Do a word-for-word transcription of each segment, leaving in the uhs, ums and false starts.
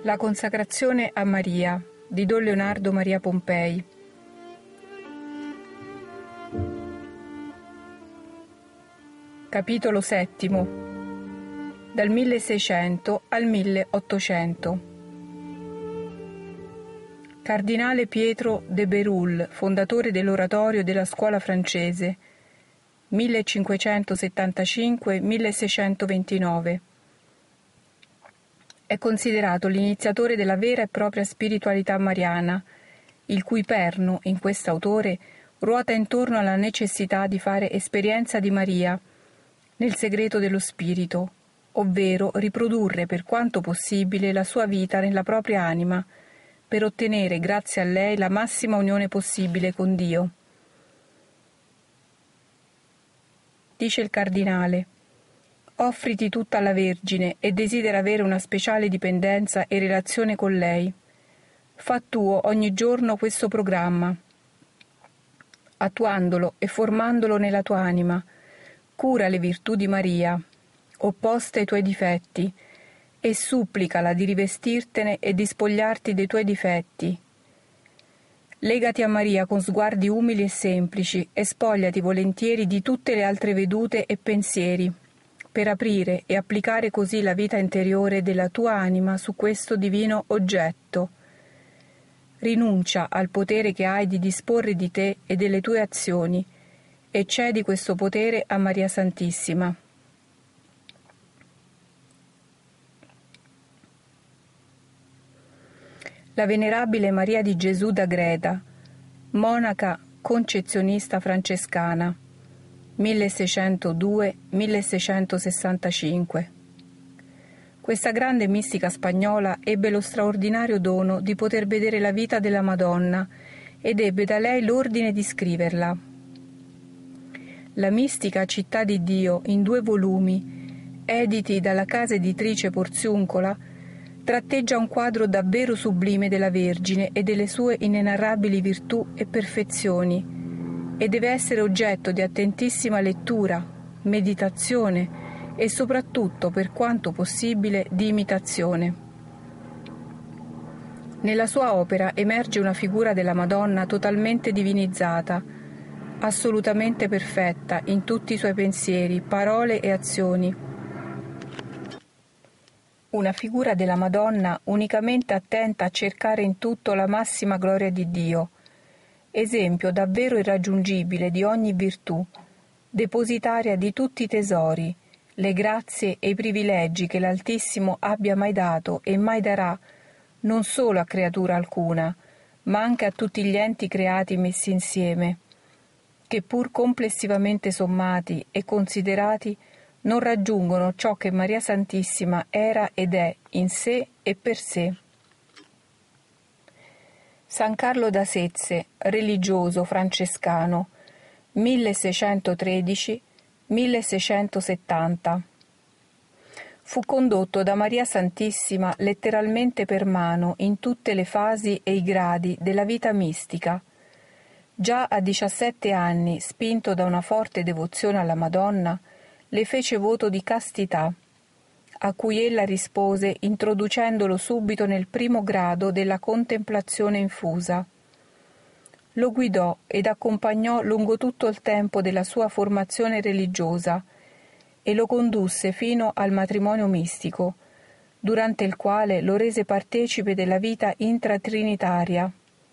La consacrazione a Maria di Don Leonardo Maria Pompei. Capitolo settimo. Dal milleseicento al milleottocento. Cardinale Pietro de Bérulle, fondatore dell'oratorio della scuola francese, millecinquecentosettantacinque milleseicentoventinove. È considerato l'iniziatore della vera e propria spiritualità mariana, il cui perno, in quest'autore, ruota intorno alla necessità di fare esperienza di Maria nel segreto dello spirito, ovvero riprodurre per quanto possibile la sua vita nella propria anima, per ottenere grazie a lei la massima unione possibile con Dio. Dice il cardinale: offriti tutta alla Vergine e desidera avere una speciale dipendenza e relazione con lei. Fa tuo ogni giorno questo programma, attuandolo e formandolo nella tua anima. Cura le virtù di Maria, opposte ai tuoi difetti, e supplicala di rivestirtene e di spogliarti dei tuoi difetti. Legati a Maria con sguardi umili e semplici e spogliati volentieri di tutte le altre vedute e pensieri, per aprire e applicare così la vita interiore della tua anima su questo divino oggetto. Rinuncia al potere che hai di disporre di te e delle tue azioni e cedi questo potere a Maria Santissima. La venerabile Maria di Gesù d'Agreda, monaca concezionista francescana, milleseicentodue milleseicentosessantacinque. Questa grande mistica spagnola ebbe lo straordinario dono di poter vedere la vita della Madonna ed ebbe da lei l'ordine di scriverla. La mistica Città di Dio, in due volumi, editi dalla casa editrice Porziuncola, tratteggia un quadro davvero sublime della Vergine e delle sue inenarrabili virtù e perfezioni, e deve essere oggetto di attentissima lettura, meditazione e soprattutto, per quanto possibile, di imitazione. Nella sua opera emerge una figura della Madonna totalmente divinizzata, assolutamente perfetta in tutti i suoi pensieri, parole e azioni. Una figura della Madonna unicamente attenta a cercare in tutto la massima gloria di Dio, esempio davvero irraggiungibile di ogni virtù, depositaria di tutti i tesori, le grazie e i privilegi che l'Altissimo abbia mai dato e mai darà, non solo a creatura alcuna, ma anche a tutti gli enti creati messi insieme, che pur complessivamente sommati e considerati non raggiungono ciò che Maria Santissima era ed è in sé e per sé. San Carlo d'Asezze, religioso francescano, milleseicentotredici milleseicentosettanta. Fu condotto da Maria Santissima letteralmente per mano in tutte le fasi e i gradi della vita mistica. Già a diciassette anni, spinto da una forte devozione alla Madonna, le fece voto di castità, a cui ella rispose introducendolo subito nel primo grado della contemplazione infusa. Lo guidò ed accompagnò lungo tutto il tempo della sua formazione religiosa e lo condusse fino al matrimonio mistico, durante il quale lo rese partecipe della vita intratrinitaria.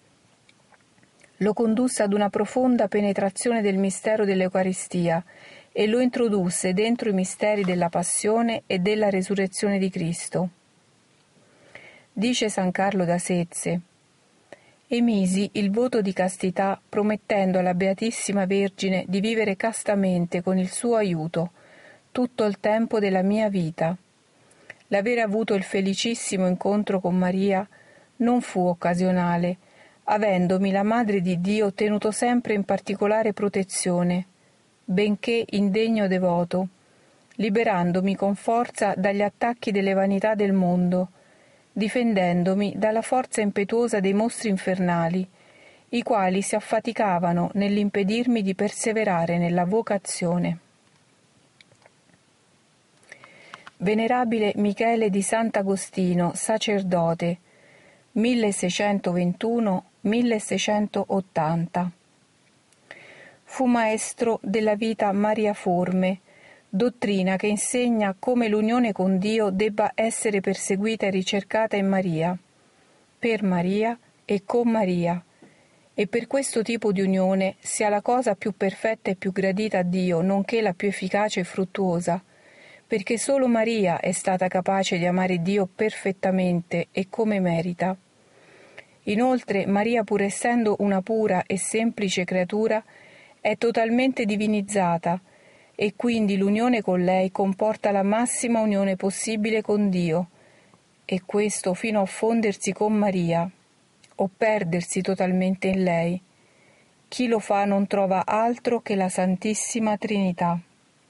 Lo condusse ad una profonda penetrazione del mistero dell'Eucaristia e lo introdusse dentro i misteri della passione e della resurrezione di Cristo. Dice San Carlo d'Asezze: emisi il voto di castità promettendo alla Beatissima Vergine di vivere castamente con il suo aiuto tutto il tempo della mia vita. L'avere avuto il felicissimo incontro con Maria non fu occasionale, avendomi la Madre di Dio tenuto sempre in particolare protezione, benché indegno devoto, liberandomi con forza dagli attacchi delle vanità del mondo, difendendomi dalla forza impetuosa dei mostri infernali, i quali si affaticavano nell'impedirmi di perseverare nella vocazione. Venerabile Michele di Sant'Agostino, sacerdote, milleseicentoventuno milleseicentottanta. Fu maestro della vita mariaforme, dottrina che insegna come l'unione con Dio debba essere perseguita e ricercata in Maria, per Maria e con Maria, e per questo tipo di unione sia la cosa più perfetta e più gradita a Dio, nonché la più efficace e fruttuosa, perché solo Maria è stata capace di amare Dio perfettamente e come merita. Inoltre, Maria, pur essendo una pura e semplice creatura, è totalmente divinizzata, e quindi l'unione con lei comporta la massima unione possibile con Dio, e questo fino a fondersi con Maria, o perdersi totalmente in lei. Chi lo fa non trova altro che la Santissima Trinità.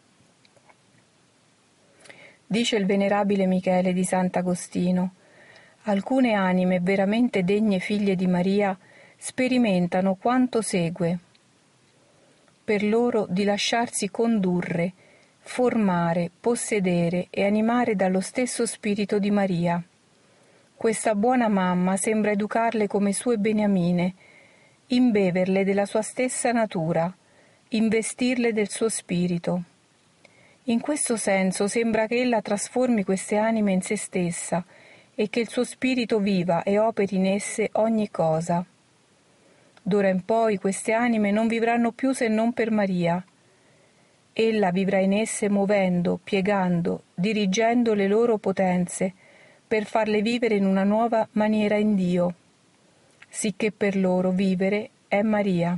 Dice il venerabile Michele di Sant'Agostino: alcune anime veramente degne figlie di Maria sperimentano quanto segue. Per loro di lasciarsi condurre, formare, possedere e animare dallo stesso spirito di Maria. Questa buona mamma sembra educarle come sue beniamine, imbeverle della sua stessa natura, investirle del suo spirito. In questo senso sembra che ella trasformi queste anime in se stessa e che il suo spirito viva e operi in esse ogni cosa. D'ora in poi queste anime non vivranno più se non per Maria. Ella vivrà in esse muovendo, piegando, dirigendo le loro potenze per farle vivere in una nuova maniera in Dio, sicché per loro vivere è Maria.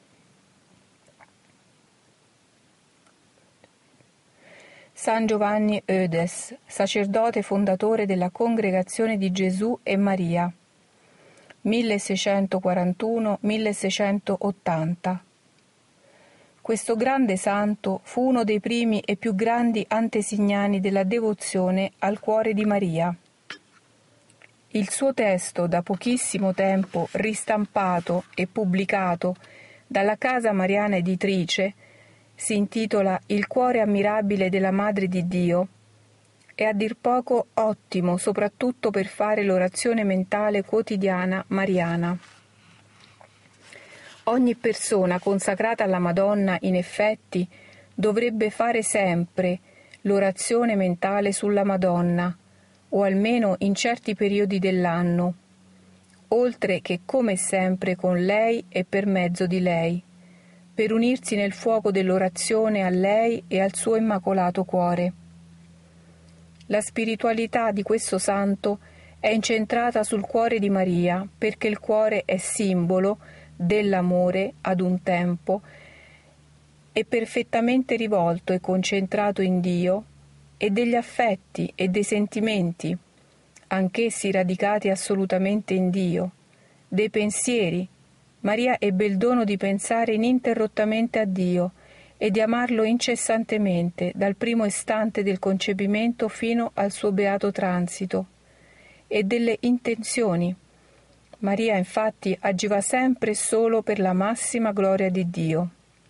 San Giovanni Eudes, sacerdote fondatore della Congregazione di Gesù e Maria, milleseicentoquarantuno milleseicentottanta. Questo grande santo fu uno dei primi e più grandi antesignani della devozione al cuore di Maria. Il suo testo, da pochissimo tempo ristampato e pubblicato dalla Casa Mariana Editrice, si intitola Il cuore ammirabile della Madre di Dio. È a dir poco ottimo, soprattutto per fare l'orazione mentale quotidiana mariana. Ogni persona consacrata alla Madonna, in effetti, dovrebbe fare sempre l'orazione mentale sulla Madonna, o almeno in certi periodi dell'anno, oltre che come sempre con lei e per mezzo di lei, per unirsi nel fuoco dell'orazione a lei e al suo immacolato cuore. La spiritualità di questo santo è incentrata sul cuore di Maria, perché il cuore è simbolo dell'amore ad un tempo e perfettamente rivolto e concentrato in Dio, e degli affetti e dei sentimenti, anch'essi radicati assolutamente in Dio, dei pensieri. Maria ebbe il dono di pensare ininterrottamente a Dio e di amarlo incessantemente dal primo istante del concepimento fino al suo beato transito, e delle intenzioni. Maria infatti agiva sempre solo per la massima gloria di Dio.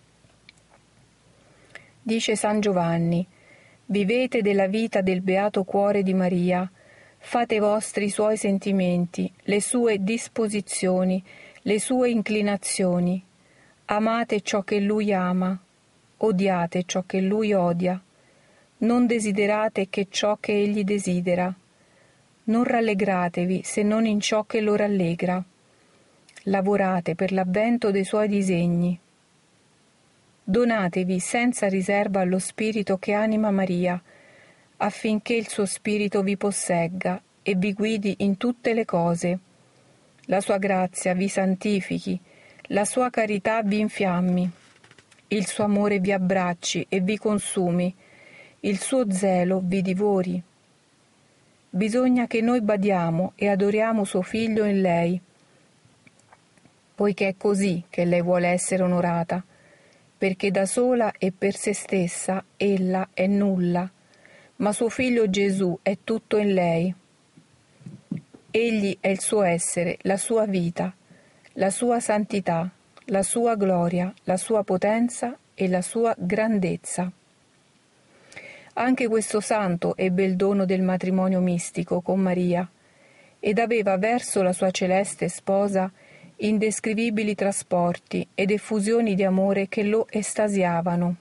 Dice San Giovanni: vivete della vita del beato cuore di Maria, fate vostri i suoi sentimenti, le sue disposizioni, le sue inclinazioni, amate ciò che lui ama, odiate ciò che lui odia, non desiderate che ciò che egli desidera, non rallegratevi se non in ciò che lo rallegra, lavorate per l'avvento dei suoi disegni. Donatevi senza riserva allo Spirito che anima Maria, affinché il suo Spirito vi possegga e vi guidi in tutte le cose. La sua grazia vi santifichi, la sua carità vi infiammi, il suo amore vi abbracci e vi consumi, il suo zelo vi divori. Bisogna che noi badiamo e adoriamo suo Figlio in lei, poiché è così che lei vuole essere onorata, perché da sola e per se stessa ella è nulla, ma suo Figlio Gesù è tutto in lei. Egli è il suo essere, la sua vita, la sua santità, la sua gloria, la sua potenza e la sua grandezza. Anche questo santo ebbe il dono del matrimonio mistico con Maria ed aveva verso la sua celeste sposa indescrivibili trasporti ed effusioni di amore che lo estasiavano.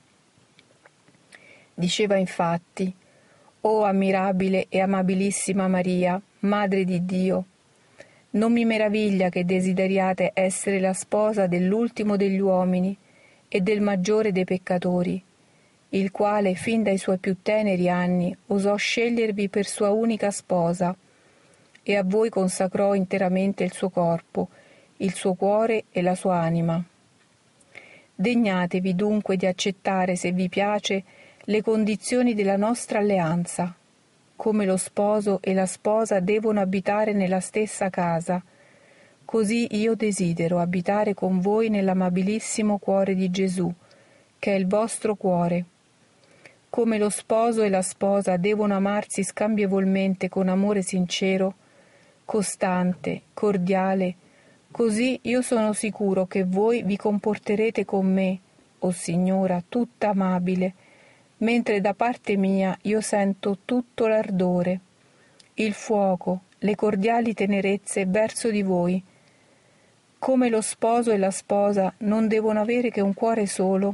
Diceva infatti: «O ammirabile e amabilissima Maria, Madre di Dio, non mi meraviglia che desideriate essere la sposa dell'ultimo degli uomini e del maggiore dei peccatori, il quale fin dai suoi più teneri anni osò scegliervi per sua unica sposa e a voi consacrò interamente il suo corpo, il suo cuore e la sua anima. Degnatevi dunque di accettare, se vi piace, le condizioni della nostra alleanza, come lo sposo e la sposa devono abitare nella stessa casa, così io desidero abitare con voi nell'amabilissimo cuore di Gesù, che è il vostro cuore. Come lo sposo e la sposa devono amarsi scambievolmente con amore sincero, costante, cordiale, così io sono sicuro che voi vi comporterete con me, o Signora, tutta amabile, mentre da parte mia io sento tutto l'ardore, il fuoco, le cordiali tenerezze verso di voi. Come lo sposo e la sposa non devono avere che un cuore solo,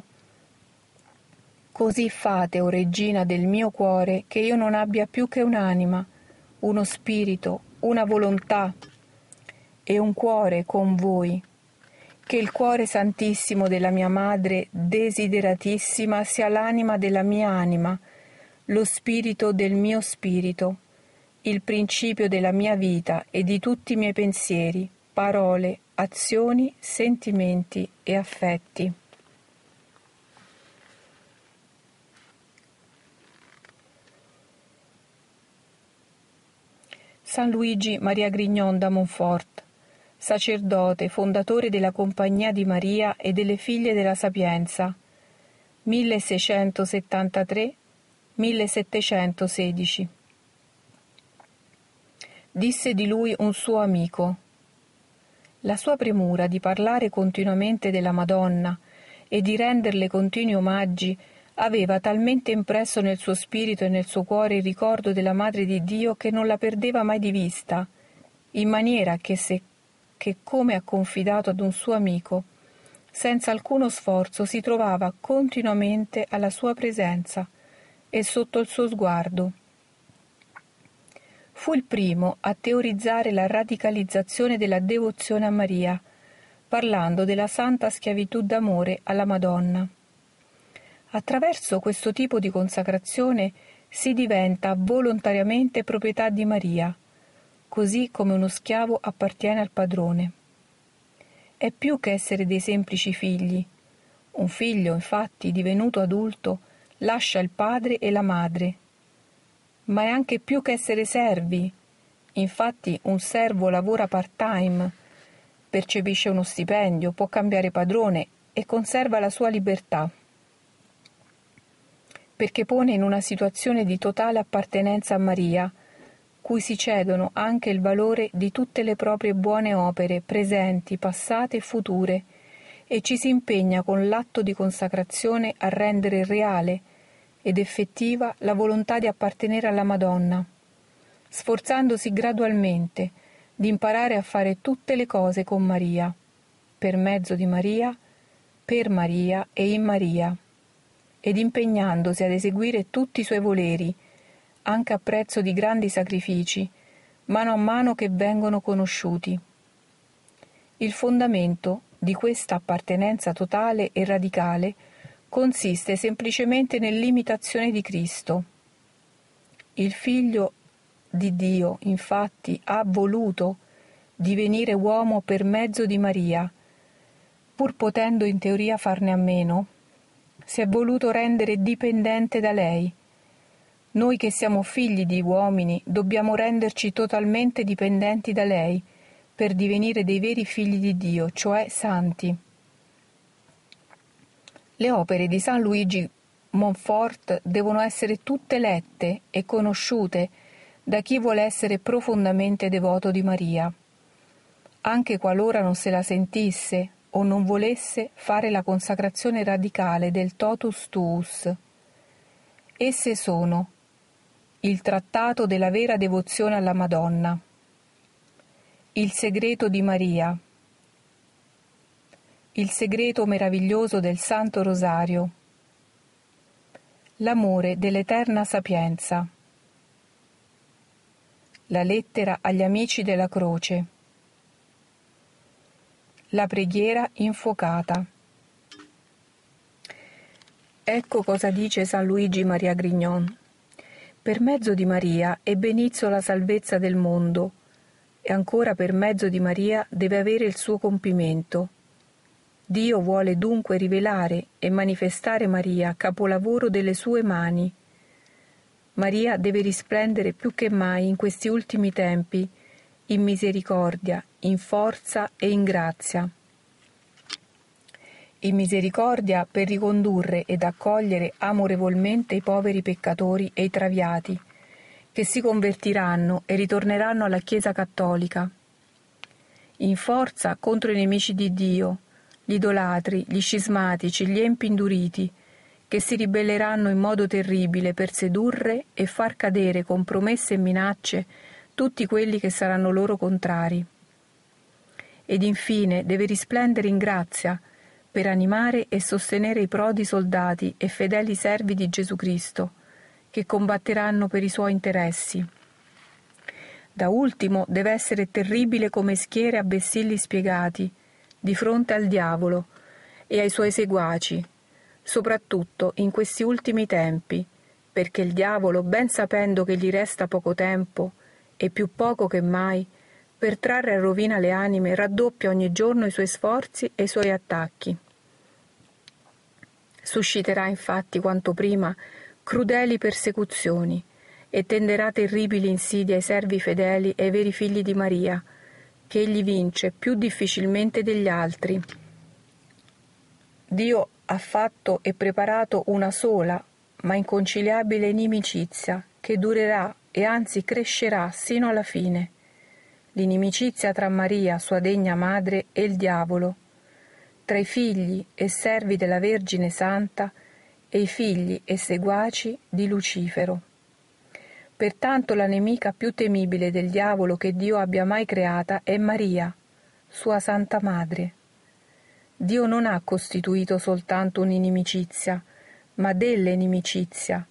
così fate, o Regina del mio cuore, che io non abbia più che un'anima, uno spirito, una volontà e un cuore con voi, che il cuore santissimo della mia Madre desideratissima sia l'anima della mia anima, lo spirito del mio spirito, il principio della mia vita e di tutti i miei pensieri, parole, azioni, sentimenti e affetti. San Luigi Maria Grignon da Montfort, sacerdote, fondatore della Compagnia di Maria e delle Figlie della Sapienza, milleseicentosettantatré millesettecentosedici. Disse di lui un suo amico: la sua premura di parlare continuamente della Madonna e di renderle continui omaggi aveva talmente impresso nel suo spirito e nel suo cuore il ricordo della Madre di Dio che non la perdeva mai di vista, in maniera che, se, che come ha confidato ad un suo amico, senza alcuno sforzo si trovava continuamente alla sua presenza e sotto il suo sguardo. Fu il primo a teorizzare la radicalizzazione della devozione a Maria, parlando della santa schiavitù d'amore alla Madonna. Attraverso questo tipo di consacrazione si diventa volontariamente proprietà di Maria, così come uno schiavo appartiene al padrone. È più che essere dei semplici figli. Un figlio, infatti, divenuto adulto, lascia il padre e la madre. Ma è anche più che essere servi. Infatti un servo lavora part-time, percepisce uno stipendio, può cambiare padrone e conserva la sua libertà, perché pone in una situazione di totale appartenenza a Maria, cui si cedono anche il valore di tutte le proprie buone opere, presenti, passate e future, e ci si impegna con l'atto di consacrazione a rendere reale ed effettiva la volontà di appartenere alla Madonna, sforzandosi gradualmente di imparare a fare tutte le cose con Maria, per mezzo di Maria, per Maria e in Maria, ed impegnandosi ad eseguire tutti i suoi voleri, anche a prezzo di grandi sacrifici, mano a mano che vengono conosciuti. Il fondamento di questa appartenenza totale e radicale consiste semplicemente nell'imitazione di Cristo. Il Figlio di Dio, infatti, ha voluto divenire uomo per mezzo di Maria, pur potendo in teoria farne a meno, si è voluto rendere dipendente da lei. Noi che siamo figli di uomini dobbiamo renderci totalmente dipendenti da lei per divenire dei veri figli di Dio, cioè santi. Le opere di San Luigi Montfort devono essere tutte lette e conosciute da chi vuole essere profondamente devoto di Maria, anche qualora non se la sentisse o non volesse fare la consacrazione radicale del totus tuus. Esse sono il trattato della vera devozione alla Madonna, il segreto di Maria, il segreto meraviglioso del Santo Rosario, l'amore dell'eterna sapienza, la lettera agli amici della croce, la preghiera infuocata. Ecco cosa dice San Luigi Maria Grignon. Per mezzo di Maria ebbe inizio la salvezza del mondo e ancora per mezzo di Maria deve avere il suo compimento. Dio vuole dunque rivelare e manifestare Maria, capolavoro delle sue mani. Maria deve risplendere più che mai in questi ultimi tempi, in misericordia, in forza e in grazia. In misericordia per ricondurre ed accogliere amorevolmente i poveri peccatori e i traviati, che si convertiranno e ritorneranno alla Chiesa cattolica. In forza contro i nemici di Dio, gli idolatri, gli scismatici, gli empi induriti, che si ribelleranno in modo terribile per sedurre e far cadere con promesse e minacce tutti quelli che saranno loro contrari. Ed infine deve risplendere in grazia per animare e sostenere i prodi soldati e fedeli servi di Gesù Cristo, che combatteranno per i suoi interessi. Da ultimo deve essere terribile come schiere a vessilli spiegati, di fronte al diavolo e ai suoi seguaci, soprattutto in questi ultimi tempi, perché il diavolo, ben sapendo che gli resta poco tempo, e più poco che mai, per trarre a rovina le anime, raddoppia ogni giorno i suoi sforzi e i suoi attacchi. Susciterà infatti quanto prima crudeli persecuzioni e tenderà terribili insidie ai servi fedeli e ai veri figli di Maria, che egli vince più difficilmente degli altri. Dio ha fatto e preparato una sola, ma inconciliabile inimicizia, che durerà e anzi crescerà sino alla fine, l'inimicizia tra Maria, sua degna madre, e il diavolo, tra i figli e servi della Vergine Santa e i figli e seguaci di Lucifero. Pertanto la nemica più temibile del diavolo che Dio abbia mai creata è Maria, sua Santa Madre. Dio non ha costituito soltanto un'inimicizia, ma delle inimicizia,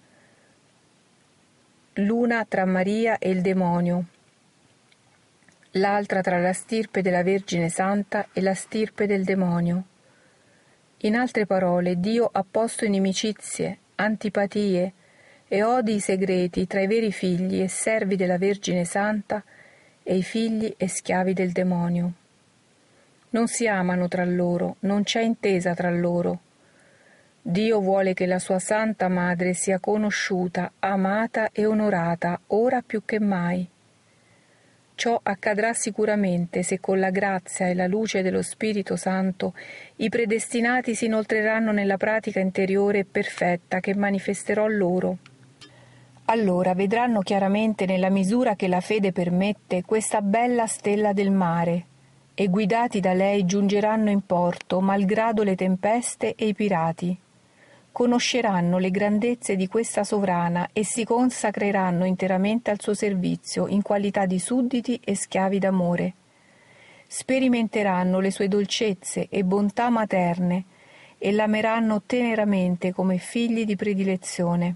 l'una tra Maria e il demonio, l'altra tra la stirpe della Vergine Santa e la stirpe del demonio. In altre parole, Dio ha posto inimicizie, antipatie e odi segreti tra i veri figli e servi della Vergine Santa e i figli e schiavi del demonio. Non si amano tra loro, non c'è intesa tra loro. Dio vuole che la sua Santa Madre sia conosciuta, amata e onorata, ora più che mai. Ciò accadrà sicuramente se con la grazia e la luce dello Spirito Santo i predestinati si inoltreranno nella pratica interiore e perfetta che manifesterò loro. Allora vedranno chiaramente, nella misura che la fede permette, questa bella stella del mare, e guidati da lei giungeranno in porto, malgrado le tempeste e i pirati. Conosceranno le grandezze di questa sovrana e si consacreranno interamente al suo servizio in qualità di sudditi e schiavi d'amore. Sperimenteranno le sue dolcezze e bontà materne e l'ameranno teneramente come figli di predilezione.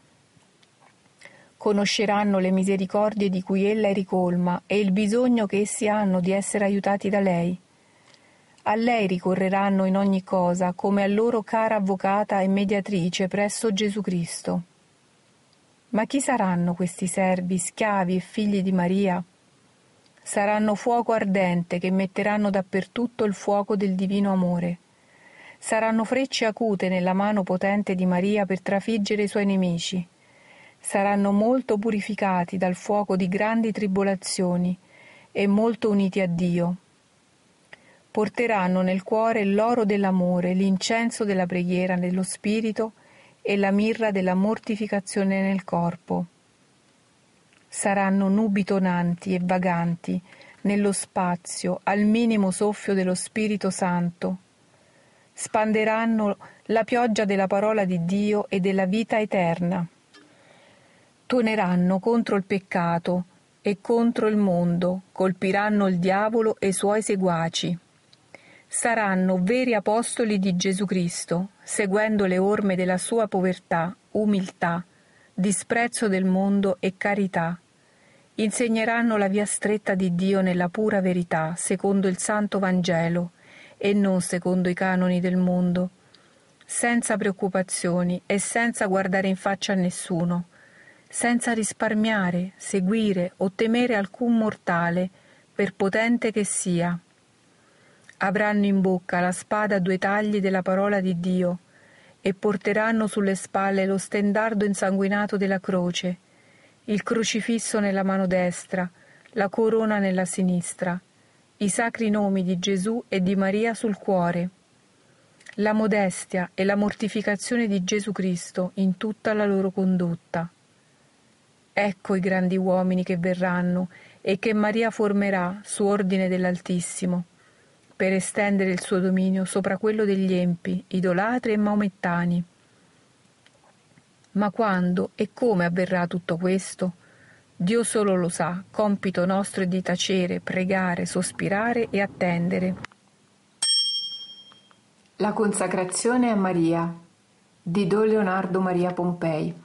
Conosceranno le misericordie di cui ella è ricolma e il bisogno che essi hanno di essere aiutati da lei. A lei ricorreranno in ogni cosa come a loro cara avvocata e mediatrice presso Gesù Cristo. Ma chi saranno questi servi, schiavi e figli di Maria? Saranno fuoco ardente che metteranno dappertutto il fuoco del divino amore. Saranno frecce acute nella mano potente di Maria per trafiggere i suoi nemici. Saranno molto purificati dal fuoco di grandi tribolazioni e molto uniti a Dio. Porteranno nel cuore l'oro dell'amore, l'incenso della preghiera nello spirito e la mirra della mortificazione nel corpo. Saranno nubi tonanti e vaganti nello spazio al minimo soffio dello Spirito Santo. Spanderanno la pioggia della parola di Dio e della vita eterna. Tuoneranno contro il peccato e contro il mondo, colpiranno il diavolo e i suoi seguaci. Saranno veri apostoli di Gesù Cristo, seguendo le orme della sua povertà, umiltà, disprezzo del mondo e carità. Insegneranno la via stretta di Dio nella pura verità, secondo il Santo Vangelo, e non secondo i canoni del mondo, senza preoccupazioni e senza guardare in faccia a nessuno, senza risparmiare, seguire o temere alcun mortale, per potente che sia. Avranno in bocca la spada a due tagli della parola di Dio e porteranno sulle spalle lo stendardo insanguinato della croce, il crocifisso nella mano destra, la corona nella sinistra, i sacri nomi di Gesù e di Maria sul cuore, la modestia e la mortificazione di Gesù Cristo in tutta la loro condotta. Ecco i grandi uomini che verranno e che Maria formerà su ordine dell'Altissimo, per estendere il suo dominio sopra quello degli empi, idolatri e maomettani. Ma quando e come avverrà tutto questo? Dio solo lo sa, compito nostro è di tacere, pregare, sospirare e attendere. La consacrazione a Maria di Don Leonardo Maria Pompei.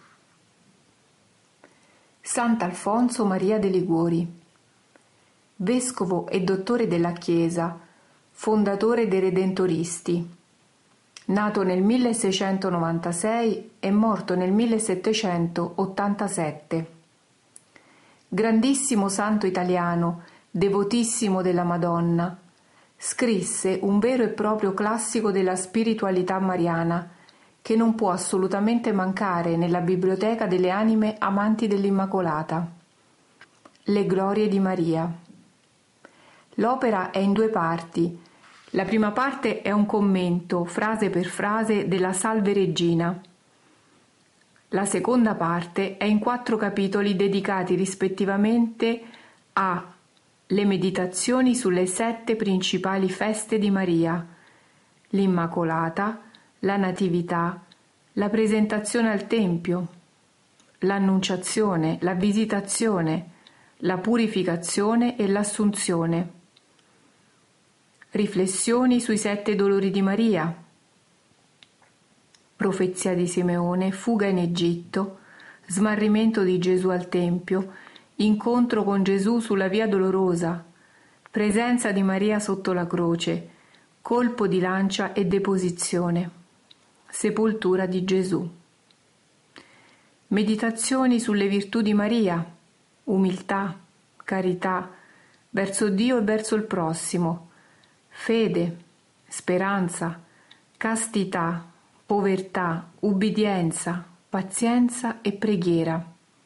Sant'Alfonso Maria de' Liguori, vescovo e dottore della Chiesa, fondatore dei Redentoristi, nato nel milleseicentonovantasei e morto nel millesettecentottantasette. Grandissimo santo italiano, devotissimo della Madonna, scrisse un vero e proprio classico della spiritualità mariana, che non può assolutamente mancare nella biblioteca delle anime amanti dell'Immacolata. Le glorie di Maria. L'opera è in due parti. La prima parte è un commento, frase per frase, della Salve Regina. La seconda parte è in quattro capitoli dedicati rispettivamente a le meditazioni sulle sette principali feste di Maria, l'Immacolata, la Natività, la presentazione al Tempio, l'Annunciazione, la Visitazione, la Purificazione e l'Assunzione. Riflessioni sui sette dolori di Maria, profezia di Simeone, fuga in Egitto, smarrimento di Gesù al Tempio, incontro con Gesù sulla via dolorosa, presenza di Maria sotto la croce, colpo di lancia e deposizione. Sepoltura di Gesù. Meditazioni sulle virtù di Maria, umiltà, carità, verso Dio e verso il prossimo, fede, speranza, castità, povertà, ubbidienza, pazienza e preghiera.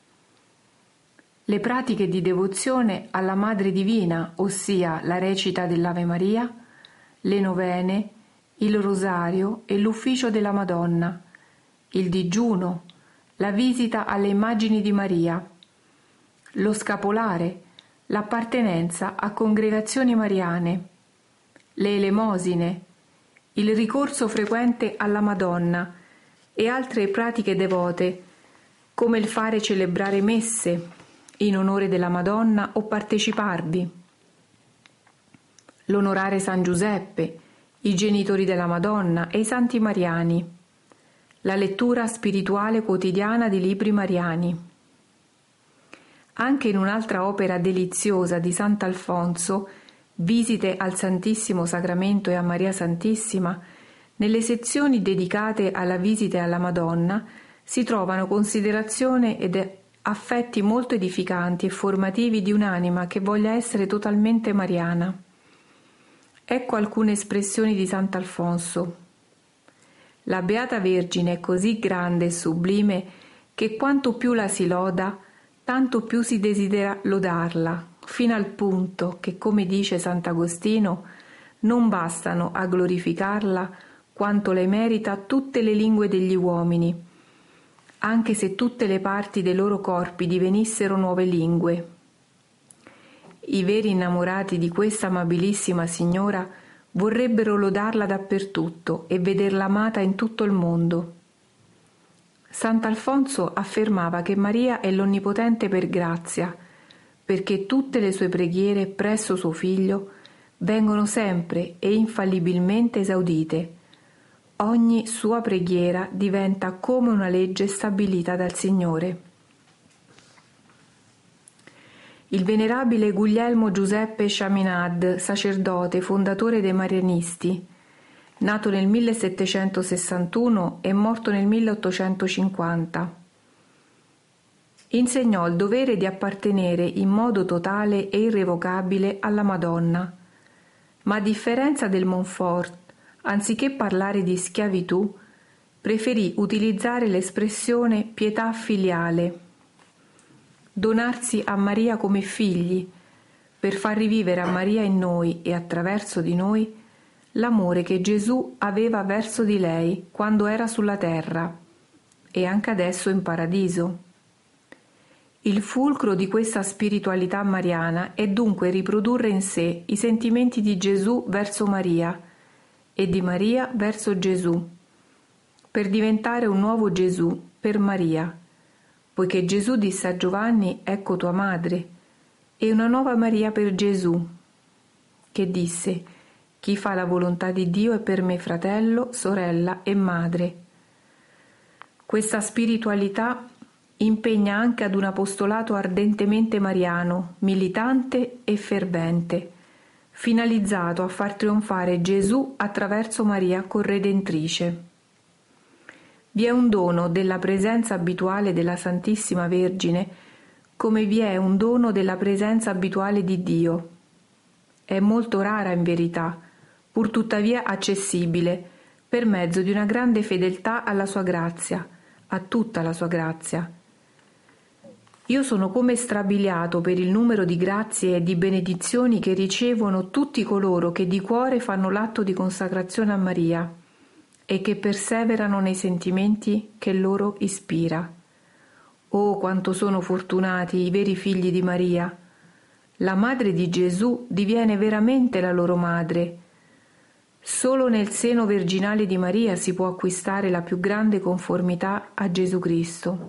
Le pratiche di devozione alla Madre Divina, ossia la recita dell'Ave Maria, le novene, il rosario e l'ufficio della Madonna, il digiuno, la visita alle immagini di Maria, lo scapolare, l'appartenenza a congregazioni mariane, le elemosine, il ricorso frequente alla Madonna e altre pratiche devote, come il fare celebrare messe in onore della Madonna o parteciparvi, l'onorare San Giuseppe, i genitori della Madonna e i santi mariani, la lettura spirituale quotidiana di libri mariani. Anche in un'altra opera deliziosa di Sant'Alfonso, Visite al Santissimo Sacramento e a Maria Santissima, nelle sezioni dedicate alla visita alla Madonna si trovano considerazioni ed affetti molto edificanti e formativi di un'anima che voglia essere totalmente mariana. Ecco alcune espressioni di Sant'Alfonso. La Beata Vergine è così grande e sublime che quanto più la si loda, tanto più si desidera lodarla, fino al punto che, come dice Sant'Agostino, non bastano a glorificarla quanto lei merita tutte le lingue degli uomini, anche se tutte le parti dei loro corpi divenissero nuove lingue. I veri innamorati di questa amabilissima signora vorrebbero lodarla dappertutto e vederla amata in tutto il mondo. Sant'Alfonso affermava che Maria è l'Onnipotente per grazia, perché tutte le sue preghiere presso suo Figlio vengono sempre e infallibilmente esaudite. Ogni sua preghiera diventa come una legge stabilita dal Signore. Il venerabile Guglielmo Giuseppe Chaminade, sacerdote fondatore dei Marianisti, nato nel millesettecentosessantuno e morto nel milleottocentocinquanta, insegnò il dovere di appartenere in modo totale e irrevocabile alla Madonna, ma a differenza del Montfort, anziché parlare di schiavitù, preferì utilizzare l'espressione pietà filiale, donarsi a Maria come figli, per far rivivere a Maria in noi e attraverso di noi l'amore che Gesù aveva verso di lei quando era sulla terra e anche adesso in paradiso. Il fulcro di questa spiritualità mariana è dunque riprodurre in sé i sentimenti di Gesù verso Maria e di Maria verso Gesù, per diventare un nuovo Gesù per Maria, poiché Gesù disse a Giovanni: «Ecco tua madre», e una nuova Maria per Gesù, che disse: «Chi fa la volontà di Dio è per me fratello, sorella e madre». Questa spiritualità impegna anche ad un apostolato ardentemente mariano, militante e fervente, finalizzato a far trionfare Gesù attraverso Maria corredentrice. Vi è un dono della presenza abituale della Santissima Vergine, come vi è un dono della presenza abituale di Dio. È molto rara in verità, pur tuttavia accessibile, per mezzo di una grande fedeltà alla sua grazia, a tutta la sua grazia. Io sono come strabiliato per il numero di grazie e di benedizioni che ricevono tutti coloro che di cuore fanno l'atto di consacrazione a Maria e che perseverano nei sentimenti che loro ispira. Oh, quanto sono fortunati i veri figli di Maria! La madre di Gesù diviene veramente la loro madre. Solo nel seno virginale di Maria si può acquistare la più grande conformità a Gesù Cristo.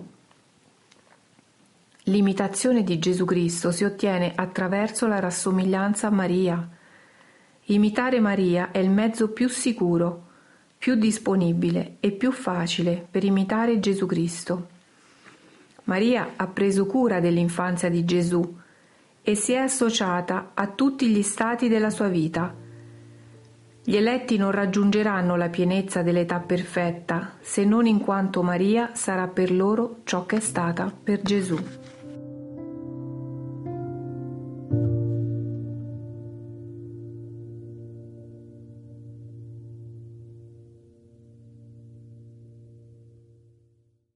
L'imitazione di Gesù Cristo si ottiene attraverso la rassomiglianza a Maria. Imitare Maria è il mezzo più sicuro, più disponibile e più facile per imitare Gesù Cristo. Maria ha preso cura dell'infanzia di Gesù e si è associata a tutti gli stati della sua vita. Gli eletti non raggiungeranno la pienezza dell'età perfetta se non in quanto Maria sarà per loro ciò che è stata per Gesù.